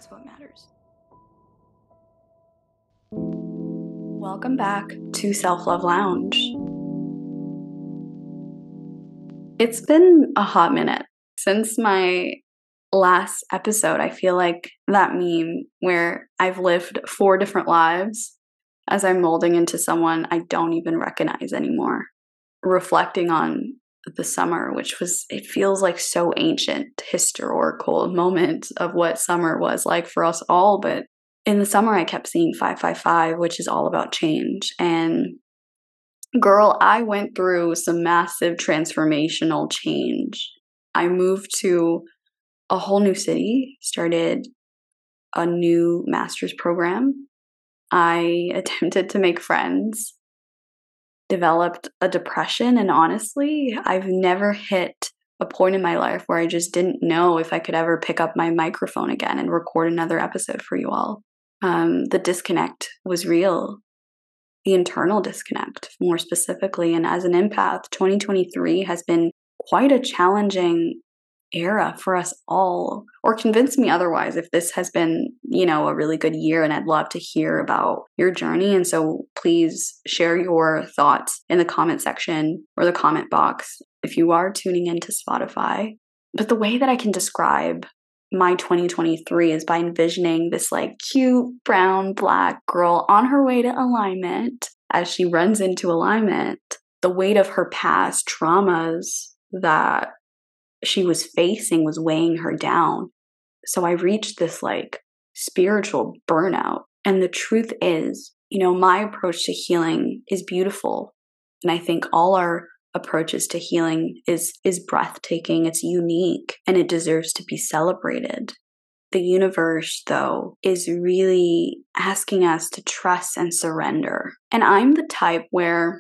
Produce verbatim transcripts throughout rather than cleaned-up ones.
That's what matters. Welcome back to Self-Love Lounge. It's been a hot minute since my last episode. I feel like that meme where I've lived four different lives as I'm molding into someone I don't even recognize anymore. Reflecting on the summer, which was, it feels like so ancient, historical moment of what summer was like for us all. But in the summer, I kept seeing five five five, which is all about change. And girl, I went through some massive transformational change. I moved to a whole new city, started a new master's program. I attempted to make friends, developed a depression, and honestly, I've never hit a point in my life where I just didn't know if I could ever pick up my microphone again and record another episode for you all. Um, the disconnect was real. The internal disconnect, more specifically. And as an empath, twenty twenty-three has been quite a challenging era for us all. Or convince me otherwise if this has been, you know, a really good year, and I'd love to hear about your journey. And so please share your thoughts in the comment section or the comment box if you are tuning into Spotify. But the way that I can describe my twenty twenty-three is by envisioning this like cute brown black girl on her way to alignment. As she runs into alignment, the weight of her past traumas that she was facing was weighing her down. So I reached this like spiritual burnout. And the truth is, you know, my approach to healing is beautiful. And I think all our approaches to healing is is breathtaking, it's unique, and it deserves to be celebrated. The universe, though, is really asking us to trust and surrender. And I'm the type where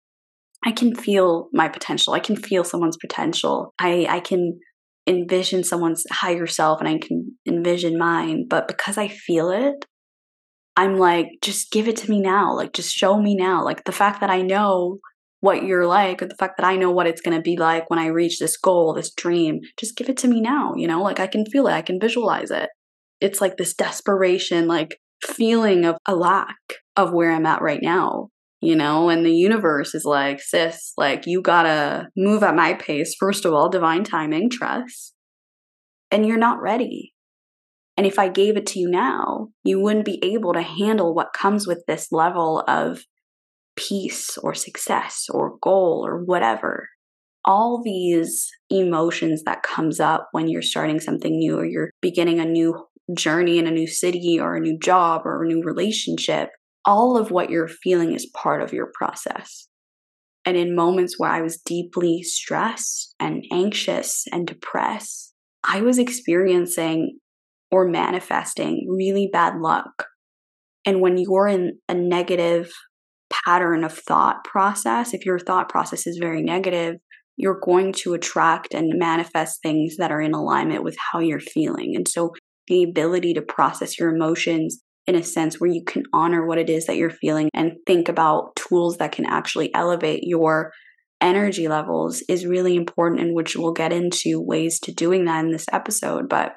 I can feel my potential. I can feel someone's potential. I, I can envision someone's higher self, and I can envision mine. But because I feel it, I'm like, just give it to me now. Like, just show me now. Like, the fact that I know what you're like, or the fact that I know what it's going to be like when I reach this goal, this dream, just give it to me now, you know, like I can feel it, I can visualize it. It's like this desperation, like feeling of a lack of where I'm at right now, you know, and the universe is like, sis, like you gotta move at my pace. First of all, divine timing, trust, and you're not ready. And if I gave it to you now, you wouldn't be able to handle what comes with this level of peace or success or goal or whatever. All these emotions that comes up when you're starting something new, or you're beginning a new journey in a new city or a new job or a new relationship, all of what you're feeling is part of your process. And in moments where I was deeply stressed and anxious and depressed, I was experiencing or manifesting really bad luck. And when you're in a negative pattern of thought process, if your thought process is very negative, you're going to attract and manifest things that are in alignment with how you're feeling. And so the ability to process your emotions in a sense where you can honor what it is that you're feeling and think about tools that can actually elevate your energy levels is really important, and which we'll get into ways to doing that in this episode. But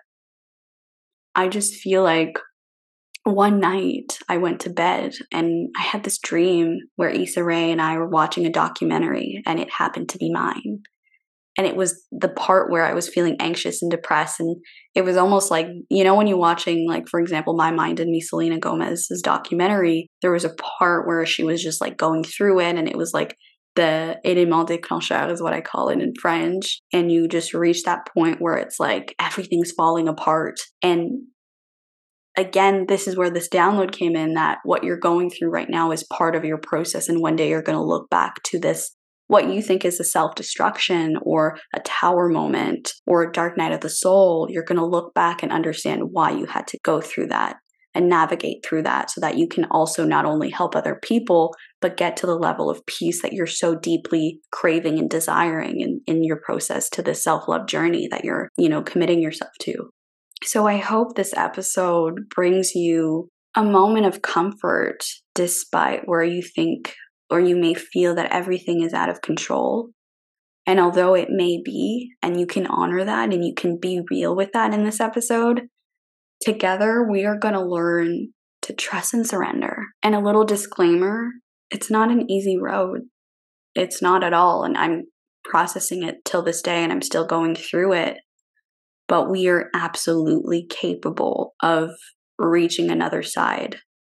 I just feel like one night I went to bed and I had this dream where Issa Rae and I were watching a documentary, and it happened to be mine. And it was the part where I was feeling anxious and depressed. And it was almost like, you know, when you're watching, like, for example, My Mind and Me, Selena Gomez's documentary, there was a part where she was just like going through it. And it was like the élément déclencheur is what I call it in French. And you just reach that point where it's like everything's falling apart. And again, this is where this download came in, that what you're going through right now is part of your process. And one day you're going to look back to this, what you think is a self-destruction or a tower moment or a dark night of the soul. You're going to look back and understand why you had to go through that and navigate through that, so that you can also not only help other people, but get to the level of peace that you're so deeply craving and desiring in, in your process to this self-love journey that you're, you know, committing yourself to. So I hope this episode brings you a moment of comfort despite where you think or you may feel that everything is out of control. And although it may be, and you can honor that and you can be real with that in this episode, together we are going to learn to trust and surrender. And a little disclaimer, it's not an easy road. It's not at all. And I'm processing it till this day and I'm still going through it. But we are absolutely capable of reaching another side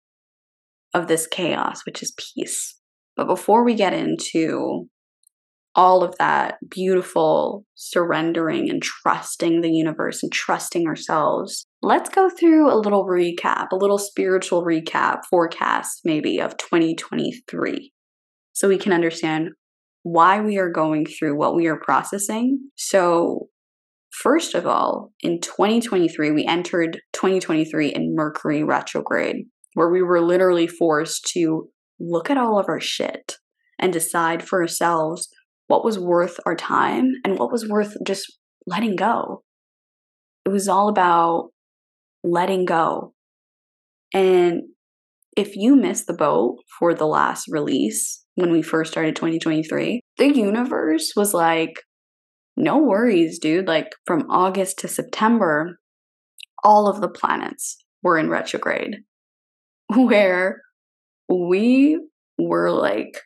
of this chaos, which is peace. But before we get into all of that beautiful surrendering and trusting the universe and trusting ourselves, let's go through a little recap, a little spiritual recap, forecast maybe of twenty twenty-three, so we can understand why we are going through what we are processing. So first of all, in twenty twenty-three, we entered twenty twenty-three in Mercury retrograde, where we were literally forced to look at all of our shit and decide for ourselves what was worth our time and what was worth just letting go. It was all about letting go. And if you missed the boat for the last release when we first started twenty twenty-three, the universe was like, no worries, dude. Like from August to September, all of the planets were in retrograde, where we were like,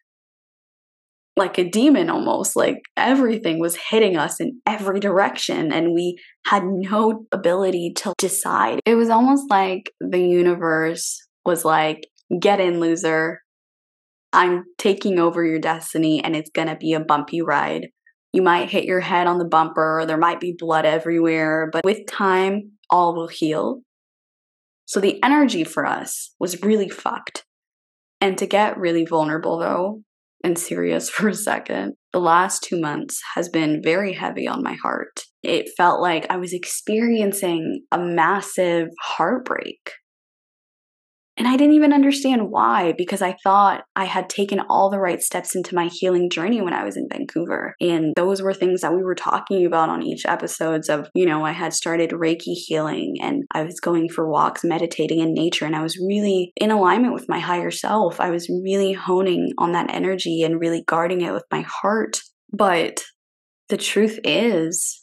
like a demon almost, like everything was hitting us in every direction and we had no ability to decide. It was almost like the universe was like, get in, loser. I'm taking over your destiny and it's gonna be a bumpy ride. You might hit your head on the bumper, there might be blood everywhere, but with time, all will heal. So the energy for us was really fucked. And to get really vulnerable though, and serious for a second, the last two months has been very heavy on my heart. It felt like I was experiencing a massive heartbreak. And I didn't even understand why, because I thought I had taken all the right steps into my healing journey when I was in Vancouver. And those were things that we were talking about on each episodes of, you know, I had started Reiki healing and I was going for walks, meditating in nature. And I was really in alignment with my higher self. I was really honing on that energy and really guarding it with my heart. But the truth is,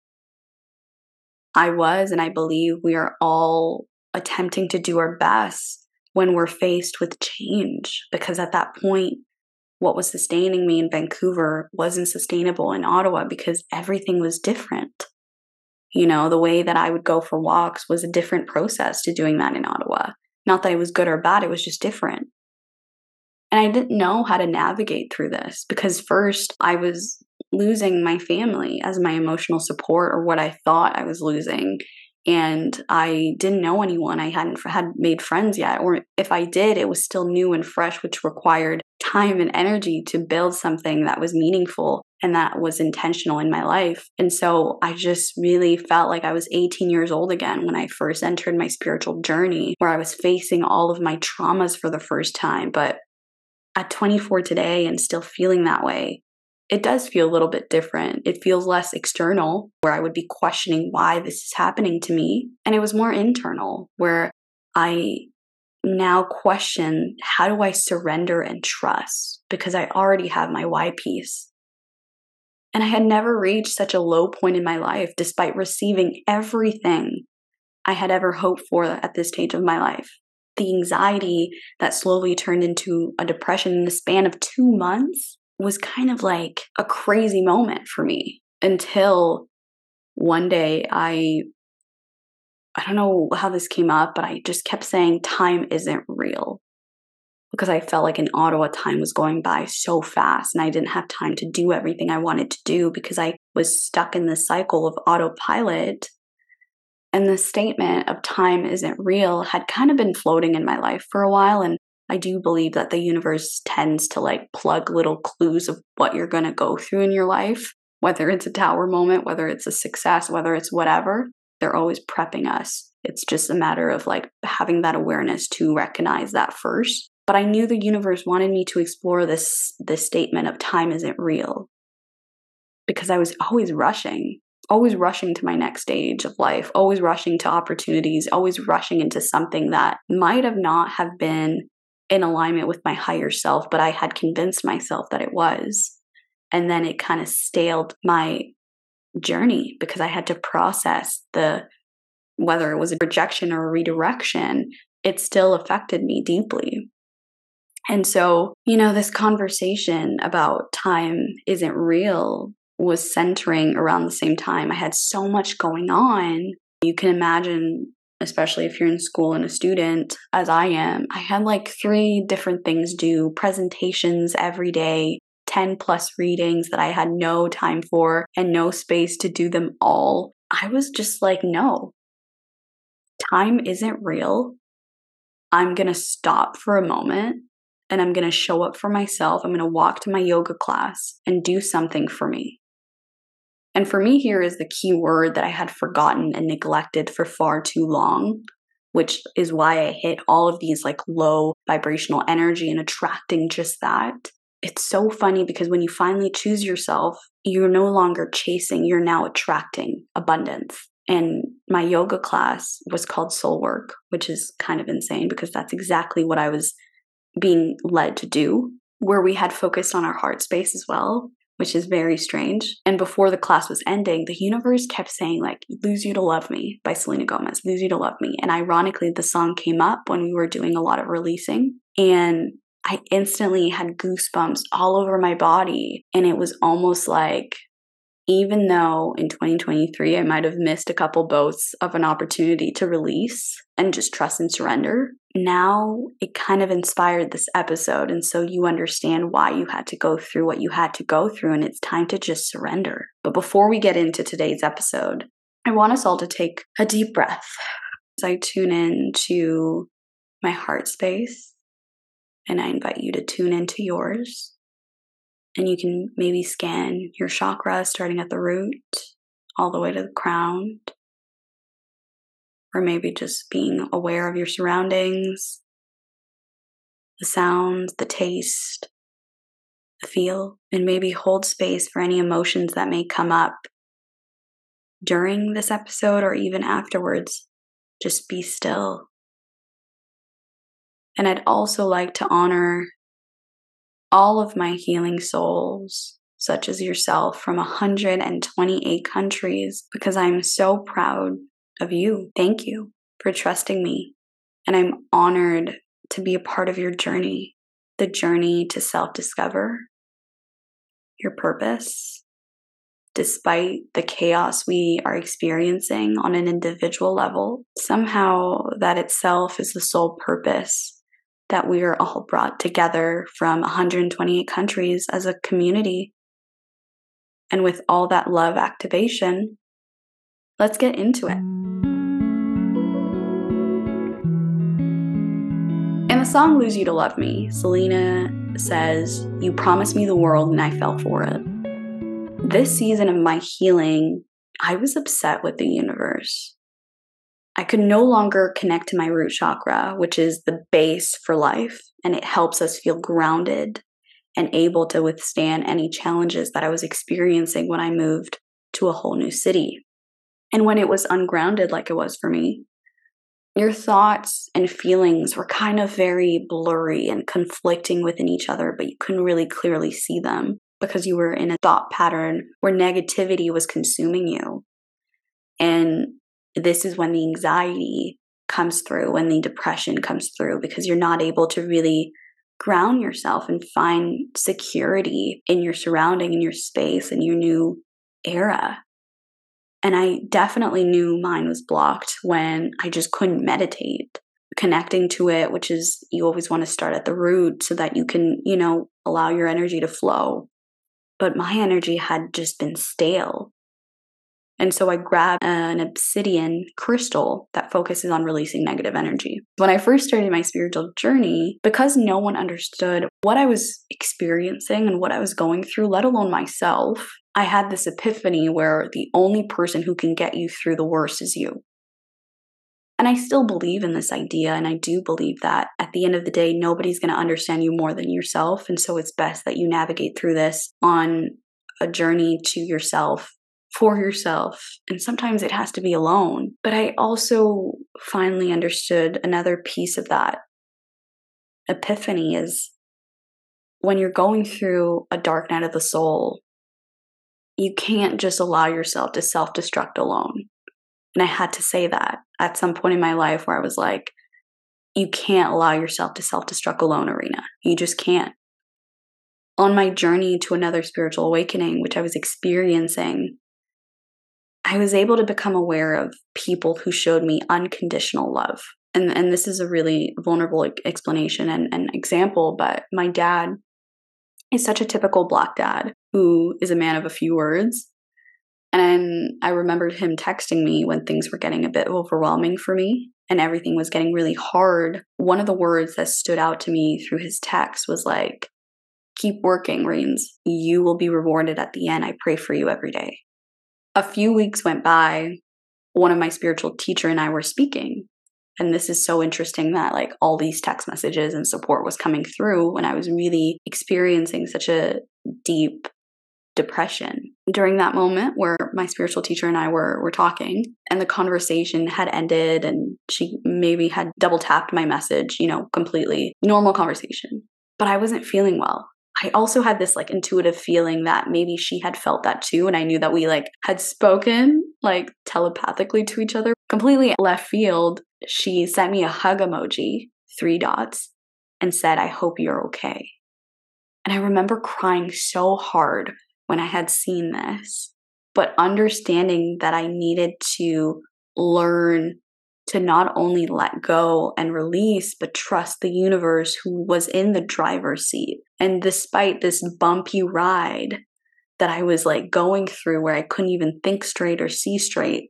I was, and I believe we are all attempting to do our best when we're faced with change, because at that point, what was sustaining me in Vancouver wasn't sustainable in Ottawa because everything was different. You know, the way that I would go for walks was a different process to doing that in Ottawa. Not that it was good or bad, it was just different. And I didn't know how to navigate through this because first I was losing my family as my emotional support, or what I thought I was losing. And I didn't know anyone. I hadn't had made friends yet. Or if I did, it was still new and fresh, which required time and energy to build something that was meaningful and that was intentional in my life. And so I just really felt like I was eighteen years old again when I first entered my spiritual journey, where I was facing all of my traumas for the first time. But at twenty-four today and still feeling that way, it does feel a little bit different. It feels less external, where I would be questioning why this is happening to me. And it was more internal, where I now question, how do I surrender and trust? Because I already have my why piece. And I had never reached such a low point in my life, despite receiving everything I had ever hoped for at this stage of my life. The anxiety that slowly turned into a depression in the span of two months was kind of like a crazy moment for me, until one day I, I don't know how this came up, but I just kept saying time isn't real, because I felt like in Ottawa time was going by so fast and I didn't have time to do everything I wanted to do because I was stuck in this cycle of autopilot. And the statement of time isn't real had kind of been floating in my life for a while. And I do believe that the universe tends to like plug little clues of what you're going to go through in your life, whether it's a tower moment, whether it's a success, whether it's whatever. They're always prepping us. It's just a matter of like having that awareness to recognize that first. But I knew the universe wanted me to explore this, this statement of time isn't real, because I was always rushing. Always rushing to my next stage of life, always rushing to opportunities, always rushing into something that might have not have been in alignment with my higher self, but I had convinced myself that it was. And then it kind of staled my journey because I had to process the whether it was a rejection or a redirection, it still affected me deeply. And so, you know, this conversation about time isn't real was centering around the same time. I had so much going on. You can imagine, especially if you're in school and a student, as I am, I had like three different things due, presentations every day, ten plus readings that I had no time for and no space to do them all. I was just like, no, time isn't real. I'm going to stop for a moment and I'm going to show up for myself. I'm going to walk to my yoga class and do something for me. And for me, here is the key word that I had forgotten and neglected for far too long, which is why I hit all of these like low vibrational energy and attracting just that. It's so funny because when you finally choose yourself, you're no longer chasing, you're now attracting abundance. And my yoga class was called Soul Work, which is kind of insane because that's exactly what I was being led to do, where we had focused on our heart space as well, which is very strange. And before the class was ending, the universe kept saying like, Lose You to Love Me by Selena Gomez, Lose You to Love Me. And ironically, the song came up when we were doing a lot of releasing. And I instantly had goosebumps all over my body. And it was almost like, even though in twenty twenty-three, I might have missed a couple boats of an opportunity to release and just trust and surrender, now it kind of inspired this episode. And so you understand why you had to go through what you had to go through, and it's time to just surrender. But before we get into today's episode, I want us all to take a deep breath as I tune in to my heart space, and I invite you to tune into yours. And you can maybe scan your chakras starting at the root all the way to the crown. Or maybe just being aware of your surroundings, the sounds, the taste, the feel, and maybe hold space for any emotions that may come up during this episode or even afterwards. Just be still. And I'd also like to honor all of my healing souls, such as yourself, from one hundred twenty-eight countries, because I'm so proud of you. Thank you for trusting me. And I'm honored to be a part of your journey, the journey to self-discover your purpose. Despite the chaos we are experiencing on an individual level, somehow that itself is the sole purpose that we are all brought together from one hundred twenty-eight countries as a community. And with all that love activation, let's get into it. In the song Lose You to Love Me, Selena says, You promised me the world and I fell for it. This season of my healing, I was upset with the universe. I could no longer connect to my root chakra, which is the base for life, and it helps us feel grounded and able to withstand any challenges that I was experiencing when I moved to a whole new city. And when it was ungrounded, like it was for me, your thoughts and feelings were kind of very blurry and conflicting within each other, but you couldn't really clearly see them because you were in a thought pattern where negativity was consuming you. And this is when the anxiety comes through, when the depression comes through, because you're not able to really ground yourself and find security in your surrounding, in your space, in your new era. And I definitely knew mine was blocked when I just couldn't meditate. Connecting to it, which is you always want to start at the root so that you can, you know, allow your energy to flow. But my energy had just been stale. And so I grabbed an obsidian crystal that focuses on releasing negative energy. When I first started my spiritual journey, because no one understood what I was experiencing and what I was going through, let alone myself, I had this epiphany where the only person who can get you through the worst is you. And I still believe in this idea, and I do believe that at the end of the day, nobody's going to understand you more than yourself. And so it's best that you navigate through this on a journey to yourself, for yourself. And sometimes it has to be alone. But I also finally understood another piece of that epiphany is when you're going through a dark night of the soul, you can't just allow yourself to self-destruct alone. And I had to say that at some point in my life where I was like, you can't allow yourself to self-destruct alone, Arena. You just can't. On my journey to another spiritual awakening, which I was experiencing, I was able to become aware of people who showed me unconditional love. And, and this is a really vulnerable explanation and, and example, but my dad is such a typical Black dad who is a man of a few words. And I remembered him texting me when things were getting a bit overwhelming for me and everything was getting really hard. One of the words that stood out to me through his text was like, keep working, Reens. You will be rewarded at the end. I pray for you every day. A few weeks went by. One of my spiritual teacher and I were speaking. And this is so interesting that like all these text messages and support was coming through when I was really experiencing such a deep depression. During that moment where my spiritual teacher and I were, were talking and the conversation had ended and she maybe had double tapped my message, you know, completely normal conversation, but I wasn't feeling well. I also had this like intuitive feeling that maybe she had felt that too. And I knew that we like had spoken like telepathically to each other. Completely left field, she sent me a hug emoji, three dots, and said, I hope you're okay. And I remember crying so hard when I had seen this, but understanding that I needed to learn to not only let go and release, but trust the universe who was in the driver's seat. And despite this bumpy ride that I was like going through where I couldn't even think straight or see straight,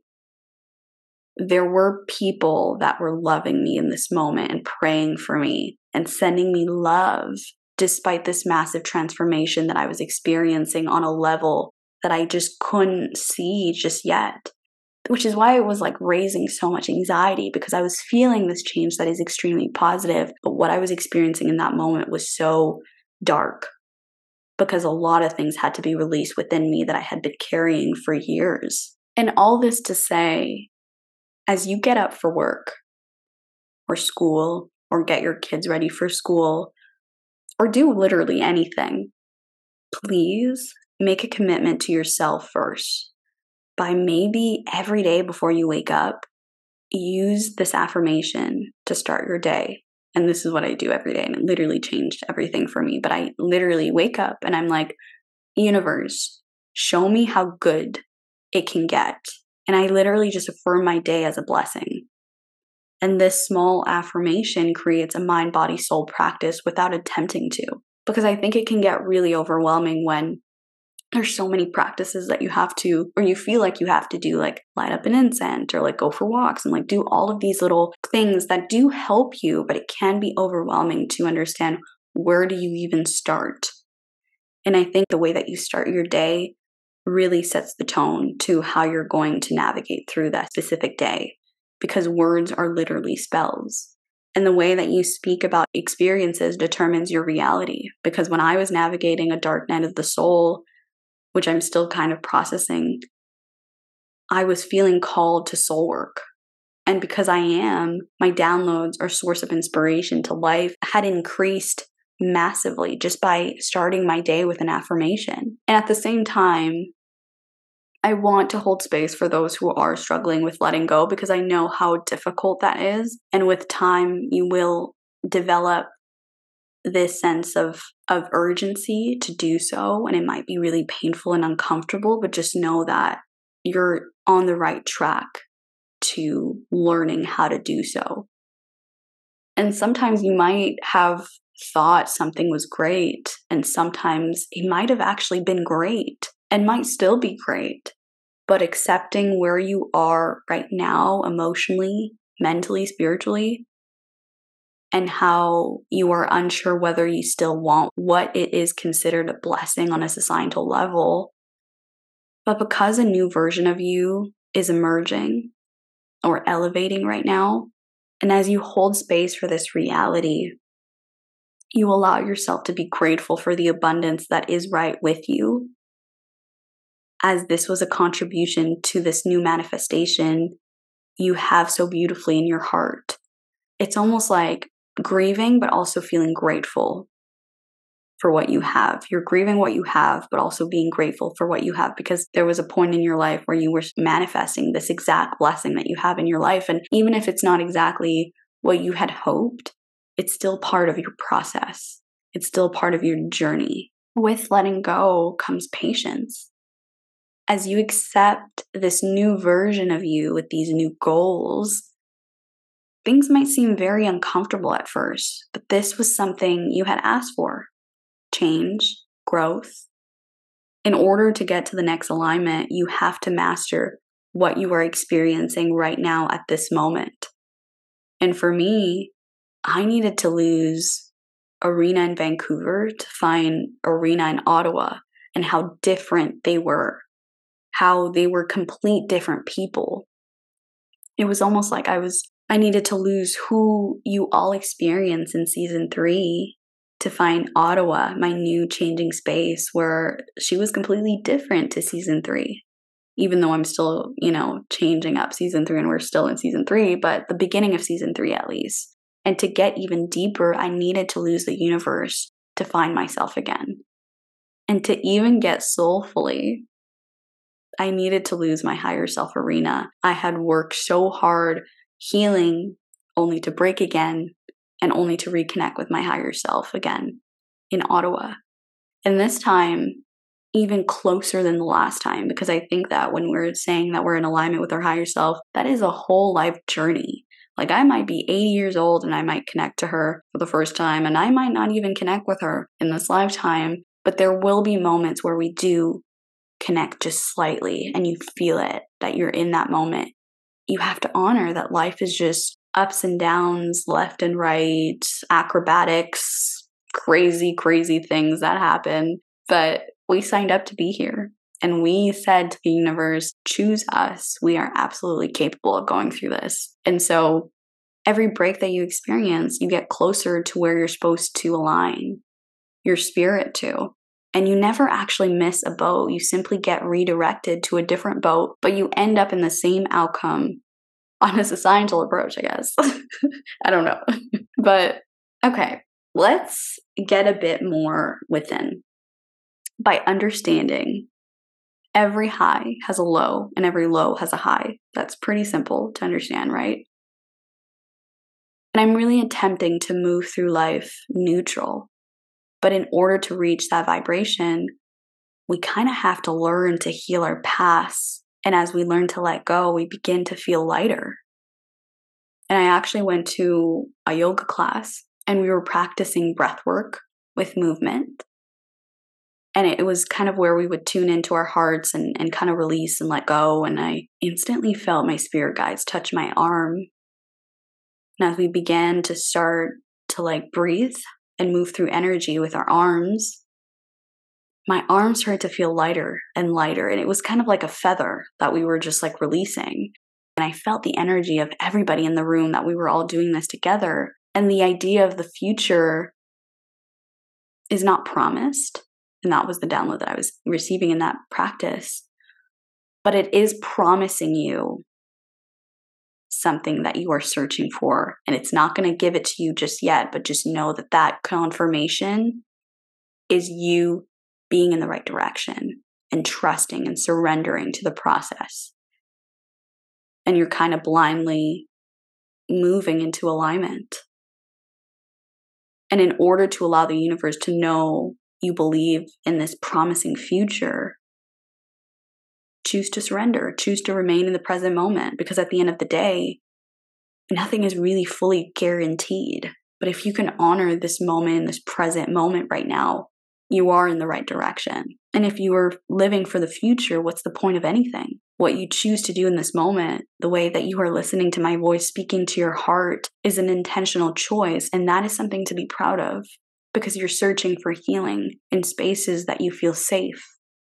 there were people that were loving me in this moment and praying for me and sending me love despite this massive transformation that I was experiencing on a level that I just couldn't see just yet. Which is why it was like raising so much anxiety because I was feeling this change that is extremely positive. But what I was experiencing in that moment was so dark because a lot of things had to be released within me that I had been carrying for years. And all this to say, as you get up for work or school or get your kids ready for school or do literally anything, please make a commitment to yourself first. By maybe every day before you wake up, use this affirmation to start your day. And this is what I do every day. And it literally changed everything for me. But I literally wake up and I'm like, universe, show me how good it can get. And I literally just affirm my day as a blessing. And this small affirmation creates a mind, body, soul practice without attempting to. Because I think it can get really overwhelming when there's so many practices that you have to, or you feel like you have to do, like light up an incense or like go for walks and like do all of these little things that do help you, but it can be overwhelming to understand where do you even start. And I think the way that you start your day really sets the tone to how you're going to navigate through that specific day, because words are literally spells. And the way that you speak about experiences determines your reality. Because when I was navigating a dark night of the soul, which I'm still kind of processing, I was feeling called to soul work. And because I am, my downloads or source of inspiration to life had increased massively just by starting my day with an affirmation. And at the same time, I want to hold space for those who are struggling with letting go because I know how difficult that is. And with time, you will develop this sense of, of urgency to do so. And it might be really painful and uncomfortable, but just know that you're on the right track to learning how to do so. And sometimes you might have thought something was great, and sometimes it might have actually been great and might still be great. But accepting where you are right now, emotionally, mentally, spiritually, and how you are unsure whether you still want what it is considered a blessing on a societal level. But because a new version of you is emerging or elevating right now, and as you hold space for this reality, you allow yourself to be grateful for the abundance that is right with you. As this was a contribution to this new manifestation you have so beautifully in your heart. It's almost like grieving, but also feeling grateful for what you have. You're grieving what you have, but also being grateful for what you have, because there was a point in your life where you were manifesting this exact blessing that you have in your life. And even if it's not exactly what you had hoped, it's still part of your process. It's still part of your journey. With letting go comes patience. As you accept this new version of you with these new goals, things might seem very uncomfortable at first, but this was something you had asked for. Change, growth. In order to get to the next alignment, you have to master what you are experiencing right now at this moment. And for me, I needed to lose Arena in Vancouver to find Arena in Ottawa, and how different they were, how they were complete different people. It was almost like I was, I needed to lose who you all experience in season three to find Ottawa, my new changing space, where she was completely different to season three. Even though I'm still, you know, changing up season three and we're still in season three, but the beginning of season three at least. And to get even deeper, I needed to lose the universe to find myself again. And to even get soulfully, I needed to lose my higher self Arena. I had worked so hard healing only to break again and only to reconnect with my higher self again in Ottawa. And this time, even closer than the last time, because I think that when we're saying that we're in alignment with our higher self, that is a whole life journey. Like, I might be eighty years old and I might connect to her for the first time, and I might not even connect with her in this lifetime, but there will be moments where we do connect just slightly and you feel it, that you're in that moment. You have to honor that life is just ups and downs, left and right, acrobatics, crazy, crazy things that happen. But we signed up to be here. And we said to the universe, choose us. We are absolutely capable of going through this. And so every break that you experience, you get closer to where you're supposed to align your spirit to. And you never actually miss a boat. You simply get redirected to a different boat, but you end up in the same outcome on a societal approach, I guess. I don't know. But okay, let's get a bit more within. By understanding every high has a low and every low has a high. That's pretty simple to understand, right? And I'm really attempting to move through life neutral. But in order to reach that vibration, we kind of have to learn to heal our past. And as we learn to let go, we begin to feel lighter. And I actually went to a yoga class and we were practicing breath work with movement. And it was kind of where we would tune into our hearts and, and kind of release and let go. And I instantly felt my spirit guides touch my arm. And as we began to start to like breathe and move through energy with our arms, my arms started to feel lighter and lighter. And it was kind of like a feather that we were just like releasing. And I felt the energy of everybody in the room, that we were all doing this together. And the idea of the future is not promised. And that was the download that I was receiving in that practice. But it is promising you something that you are searching for. And it's not going to give it to you just yet, but just know that that confirmation is you being in the right direction and trusting and surrendering to the process. And you're kind of blindly moving into alignment. And in order to allow the universe to know you believe in this promising future, choose to surrender, choose to remain in the present moment, because at the end of the day, nothing is really fully guaranteed. But if you can honor this moment, this present moment right now, you are in the right direction. And if you are living for the future, what's the point of anything? What you choose to do in this moment, the way that you are listening to my voice, speaking to your heart, is an intentional choice. And that is something to be proud of, because you're searching for healing in spaces that you feel safe.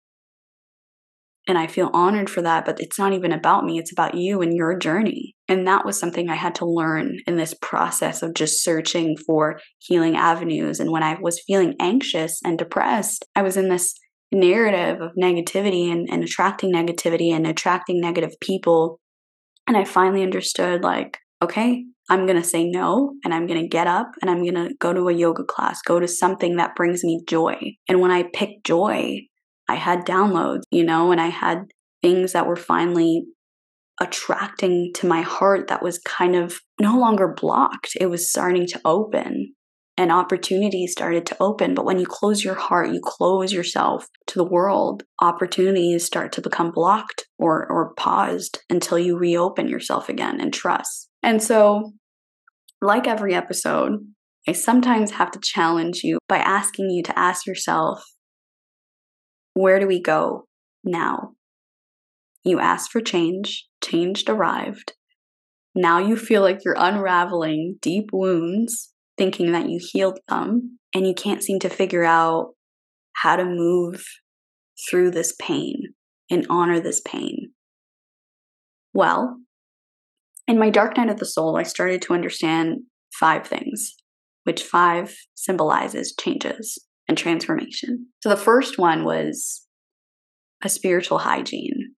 And I feel honored for that, but it's not even about me. It's about you and your journey. And that was something I had to learn in this process of just searching for healing avenues. And when I was feeling anxious and depressed, I was in this narrative of negativity and, and attracting negativity and attracting negative people. And I finally understood, like, okay, I'm going to say no, and I'm going to get up and I'm going to go to a yoga class, go to something that brings me joy. And when I picked joy, I had downloads, you know, and I had things that were finally attracting to my heart that was kind of no longer blocked. It was starting to open and opportunities started to open. But when you close your heart, you close yourself to the world, opportunities start to become blocked or, or paused until you reopen yourself again and trust. And so, like every episode, I sometimes have to challenge you by asking you to ask yourself, where do we go now? You asked for change, change arrived. Now you feel like you're unraveling deep wounds, thinking that you healed them, and you can't seem to figure out how to move through this pain and honor this pain. Well, in my dark night of the soul, I started to understand five things, which five symbolizes changes and transformation. So the first one was a spiritual hygiene.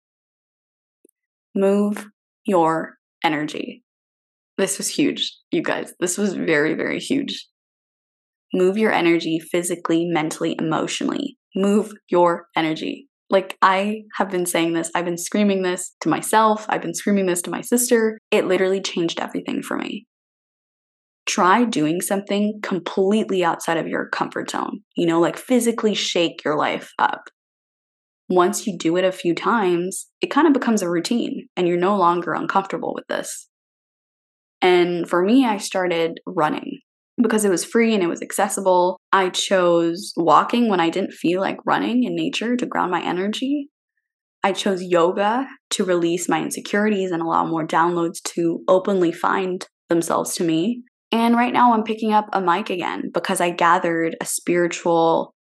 Move your energy. This was huge, you guys. This was very, very huge. Move your energy physically, mentally, emotionally. Move your energy. Like, I have been saying this, I've been screaming this to myself, I've been screaming this to my sister. It literally changed everything for me. Try doing something completely outside of your comfort zone. You know, like physically shake your life up. Once you do it a few times, it kind of becomes a routine and you're no longer uncomfortable with this. And for me, I started running because it was free and it was accessible. I chose walking when I didn't feel like running in nature to ground my energy. I chose yoga to release my insecurities and allow more downloads to openly find themselves to me. And right now I'm picking up a mic again because I gathered a spiritual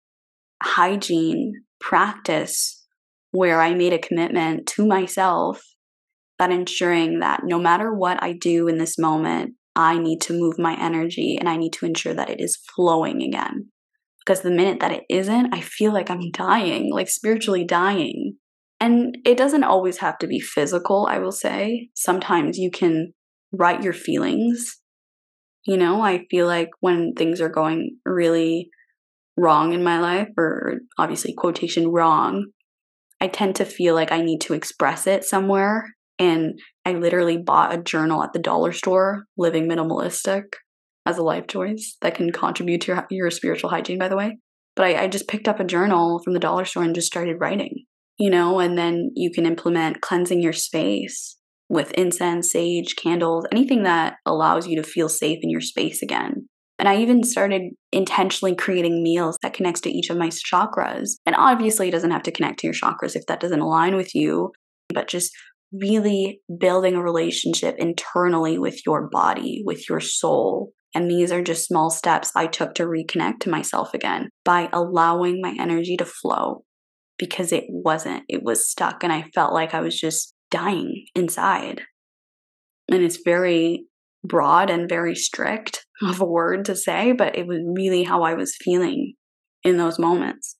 hygiene practice where I made a commitment to myself that ensuring that no matter what I do in this moment, I need to move my energy and I need to ensure that it is flowing again. Because the minute that it isn't, I feel like I'm dying, like spiritually dying. And it doesn't always have to be physical, I will say. Sometimes you can write your feelings. You know, I feel like when things are going really wrong in my life, or obviously quotation wrong, I tend to feel like I need to express it somewhere. And I literally bought a journal at the dollar store, Living Minimalistic, as a life choice that can contribute to your, your spiritual hygiene, by the way. But I, I just picked up a journal from the dollar store and just started writing, you know, and then you can implement cleansing your space with incense, sage, candles, anything that allows you to feel safe in your space again. And I even started intentionally creating meals that connects to each of my chakras. And obviously it doesn't have to connect to your chakras if that doesn't align with you, but just really building a relationship internally with your body, with your soul. And these are just small steps I took to reconnect to myself again by allowing my energy to flow, because it wasn't, it was stuck and I felt like I was just dying inside. And it's very broad and very strict of a word to say, but it was really how I was feeling in those moments.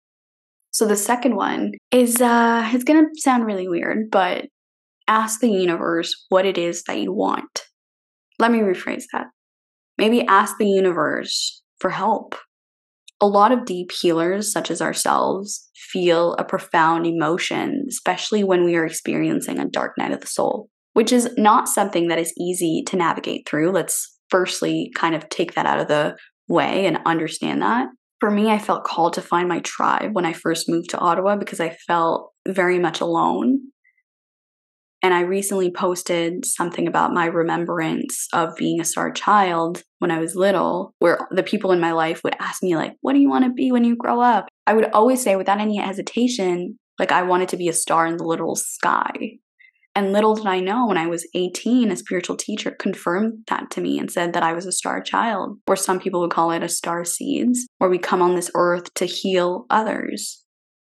So the second one is, uh, it's going to sound really weird, but ask the universe what it is that you want. Let me rephrase that. Maybe ask the universe for help. A lot of deep healers, such as ourselves, feel a profound emotion, especially when we are experiencing a dark night of the soul, which is not something that is easy to navigate through. Let's firstly kind of take that out of the way and understand that. For me, I felt called to find my tribe when I first moved to Ottawa because I felt very much alone. And I recently posted something about my remembrance of being a star child when I was little, where the people in my life would ask me, like, what do you want to be when you grow up? I would always say without any hesitation, like, I wanted to be a star in the literal sky. And little did I know, when I was eighteen, a spiritual teacher confirmed that to me and said that I was a star child, or some people would call it a star seeds, where we come on this earth to heal others.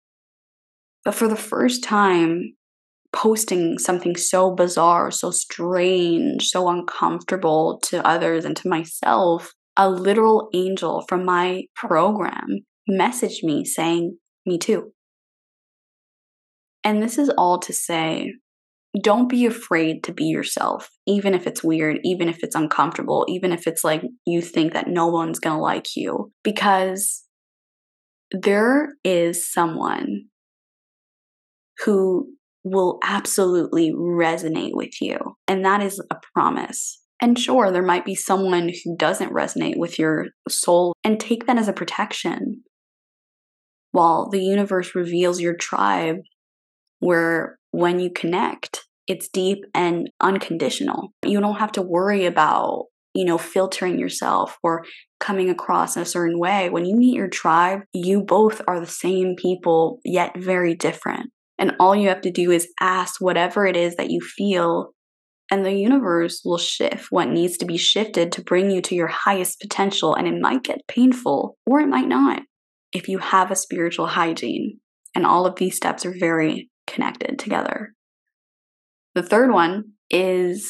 But for the first time, posting something so bizarre, so strange, so uncomfortable to others and to myself, a literal angel from my program messaged me saying, me too. And this is all to say don't be afraid to be yourself, even if it's weird, even if it's uncomfortable, even if it's like you think that no one's gonna like you, because there is someone who will absolutely resonate with you, and that is a promise. And sure, there might be someone who doesn't resonate with your soul, and take that as a protection while the universe reveals your tribe, where when you connect, it's deep and unconditional. You don't have to worry about, you know, filtering yourself or coming across in a certain way. When you meet your tribe, you both are the same people, yet very different. And all you have to do is ask whatever it is that you feel, and the universe will shift what needs to be shifted to bring you to your highest potential. And it might get painful, or it might not, if you have a spiritual hygiene. And all of these steps are very connected together. The third one is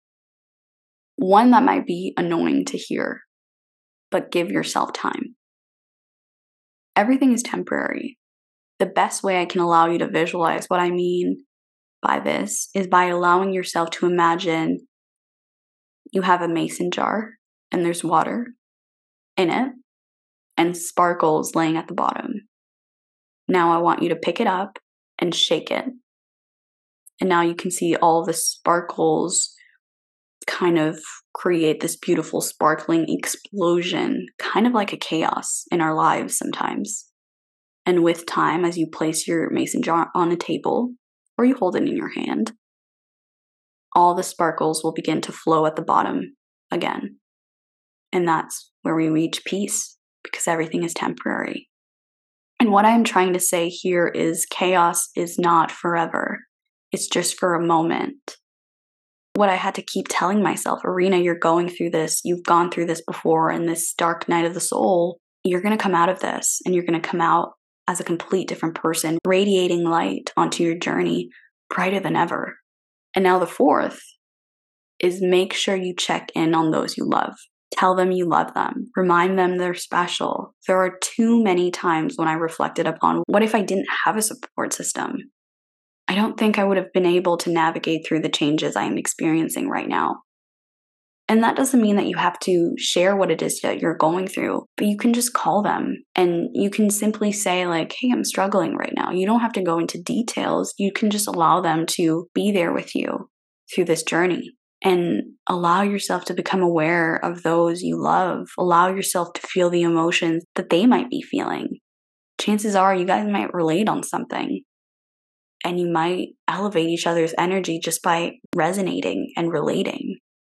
one that might be annoying to hear, but give yourself time. Everything is temporary. The best way I can allow you to visualize what I mean by this is by allowing yourself to imagine you have a mason jar and there's water in it and sparkles laying at the bottom. Now I want you to pick it up and shake it. And now you can see all the sparkles kind of create this beautiful sparkling explosion, kind of like a chaos in our lives sometimes. And with time, as you place your mason jar on a table or you hold it in your hand, all the sparkles will begin to flow at the bottom again. And that's where we reach peace, because everything is temporary. And what I'm trying to say here is chaos is not forever. It's just for a moment. What I had to keep telling myself, Arena, you're going through this. You've gone through this before in this dark night of the soul. You're going to come out of this, and you're going to come out as a complete different person, radiating light onto your journey, brighter than ever. And now the fourth is make sure you check in on those you love. Tell them you love them. Remind them they're special. There are too many times when I reflected upon, what if I didn't have a support system? I don't think I would have been able to navigate through the changes I am experiencing right now. And that doesn't mean that you have to share what it is that you're going through, but you can just call them and you can simply say like, hey, I'm struggling right now. You don't have to go into details. You can just allow them to be there with you through this journey and allow yourself to become aware of those you love. Allow yourself to feel the emotions that they might be feeling. Chances are you guys might relate on something, and you might elevate each other's energy just by resonating and relating.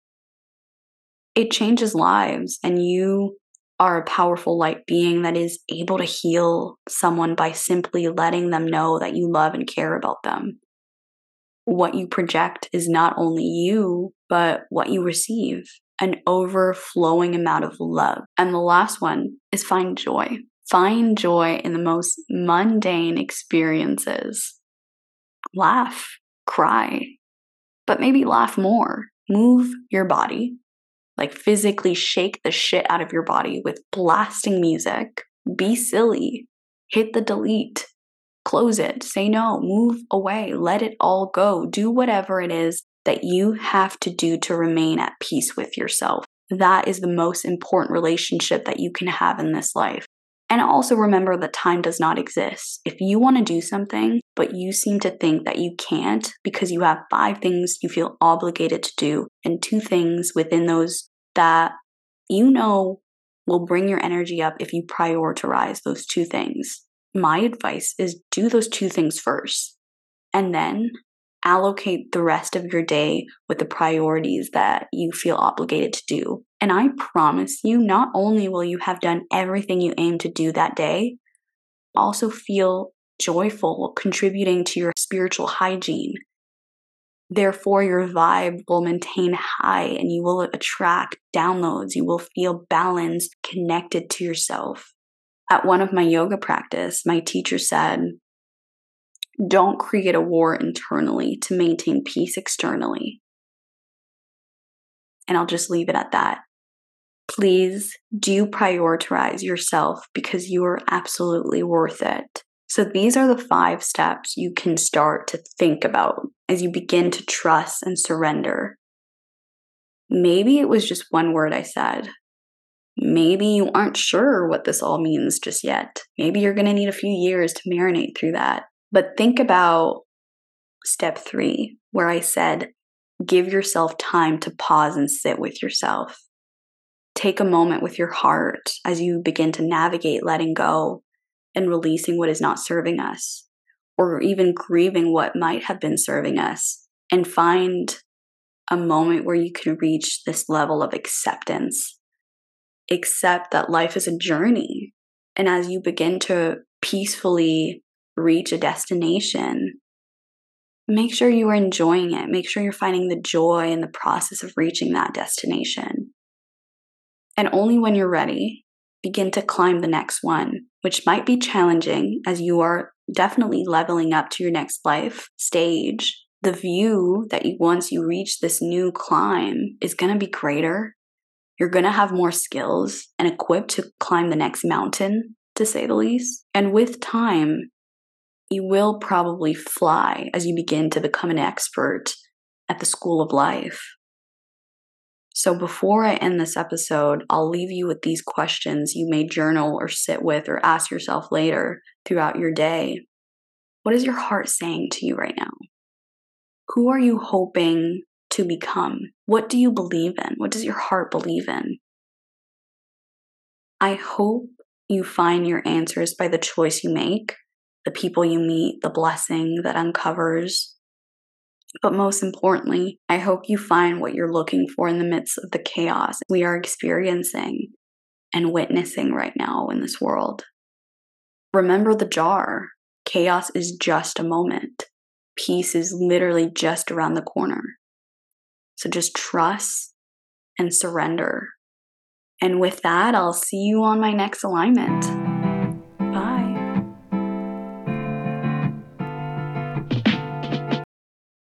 It changes lives, and you are a powerful light being that is able to heal someone by simply letting them know that you love and care about them. What you project is not only you, but what you receive, an overflowing amount of love. And the last one is find joy. Find joy in the most mundane experiences. Laugh, cry, but maybe laugh more. Move your body. Like physically shake the shit out of your body with blasting music. Be silly. Hit the delete. Close it. Say no. Move away. Let it all go. Do whatever it is that you have to do to remain at peace with yourself. That is the most important relationship that you can have in this life. And also remember that time does not exist. If you want to do something, but you seem to think that you can't because you have five things you feel obligated to do and two things within those that you know will bring your energy up if you prioritize those two things, my advice is do those two things first and then allocate the rest of your day with the priorities that you feel obligated to do. And I promise you, not only will you have done everything you aim to do that day, also feel joyful, contributing to your spiritual hygiene. Therefore, your vibe will maintain high and you will attract downloads. You will feel balanced, connected to yourself. At one of my yoga practice, my teacher said, don't create a war internally to maintain peace externally. And I'll just leave it at that. Please do prioritize yourself because you are absolutely worth it. So these are the five steps you can start to think about as you begin to trust and surrender. Maybe it was just one word I said. Maybe you aren't sure what this all means just yet. Maybe you're going to need a few years to marinate through that. But think about step three, where I said, give yourself time to pause and sit with yourself. Take a moment with your heart as you begin to navigate letting go and releasing what is not serving us, or even grieving what might have been serving us, and find a moment where you can reach this level of acceptance. Accept that life is a journey. And as you begin to peacefully reach a destination, make sure you are enjoying it. Make sure you're finding the joy in the process of reaching that destination. And only when you're ready, begin to climb the next one, which might be challenging as you are definitely leveling up to your next life stage. The view that you, once you reach this new climb is going to be greater. You're going to have more skills and equipped to climb the next mountain, to say the least. And with time, you will probably fly as you begin to become an expert at the school of life. So before I end this episode, I'll leave you with these questions you may journal or sit with or ask yourself later throughout your day. What is your heart saying to you right now? Who are you hoping to become? What do you believe in? What does your heart believe in? I hope you find your answers by the choice you make, the people you meet, the blessing that uncovers. But most importantly, I hope you find what you're looking for in the midst of the chaos we are experiencing and witnessing right now in this world. Remember the jar. Chaos is just a moment. Peace is literally just around the corner. So just trust and surrender. And with that, I'll see you on my next alignment.